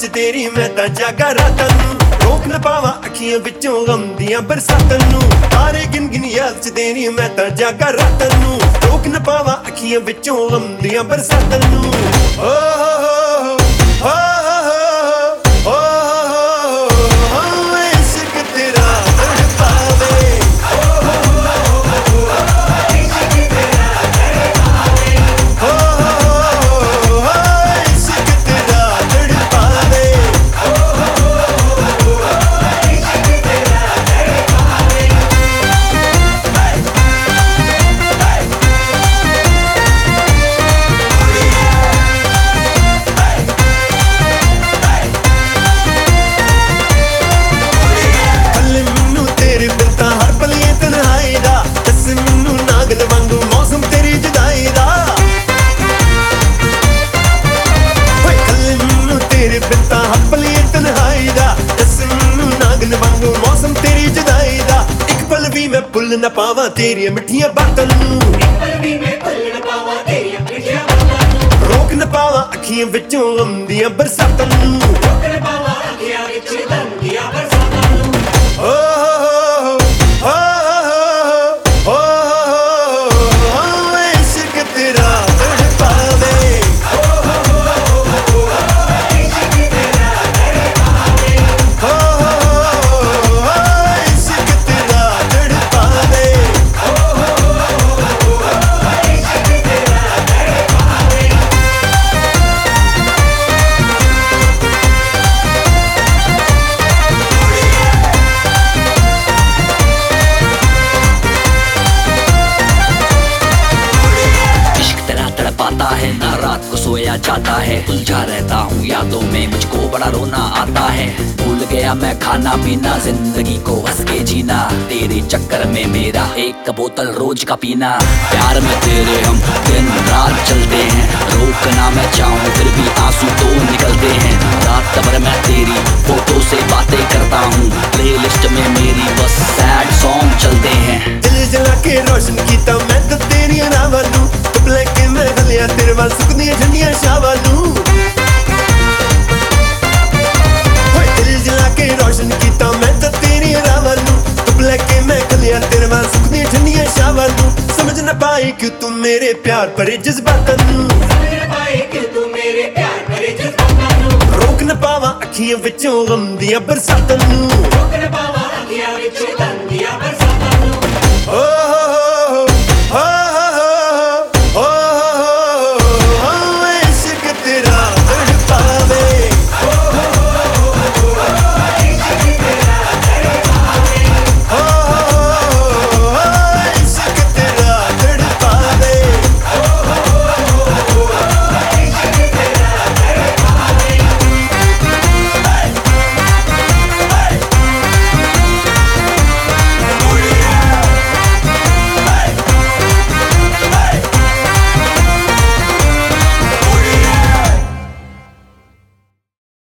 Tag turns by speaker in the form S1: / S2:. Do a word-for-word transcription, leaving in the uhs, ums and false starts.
S1: च तेरी मैं तां जागा रातां नूं, रोक न पावा अखियां विचों गम दियां बरसातां नूं। तारे गिन गिन याद च तेरी मैं तां जागा रातां नूं, रोक न पावा अखियां विचों गम दियां बरसातां नूं। ओ हो हो हो हो हो हो इश्क तेरा तड़पावे, मौसम तेरी जुदाई दा। एक पल भी मैं भुल न पावा तेरी मिठियां बातां नूं, रोक न पावा अखियां विचों गम दियां बरसातां नूं। ओ हो हो हो हो इश्क तेरा तड़पावे,
S2: है ना रात को सोया जाता है, उलझा रहता हूँ यादों में मुझको बड़ा रोना आता है। भूल गया मैं खाना पीना, जिंदगी को हंस के जीना, तेरे चक्कर में मेरा एक बोतल रोज का पीना। प्यार में तेरे हम दिन रात चलते हैं, रोकना मैं चाहूँ फिर भी आंसू तो निकलते हैं। रात भर मैं तेरी फोटो से बातें करता हूँ, प्लेलिस्ट में मेरी बस सैड सॉन्ग चलते हैं।
S1: दिल जला के रोशन कीता मैं तो तेरी नावां नूं, के मैं गलिया तेरे वाल सुकदियां ठंडियां शावां नूं। दिल जला के रोशन कीता मैं तो तेरी रावां नूं, के मैं गलिया तेरे वाल सुकदियां ठंडियां शावां नूं। समझ न पाई कि तू मेरे प्यार भरे जज्बातां नूं, रोक न पावा अखियां विचों गम दियां बरसातां नूं। ओ हो हो हो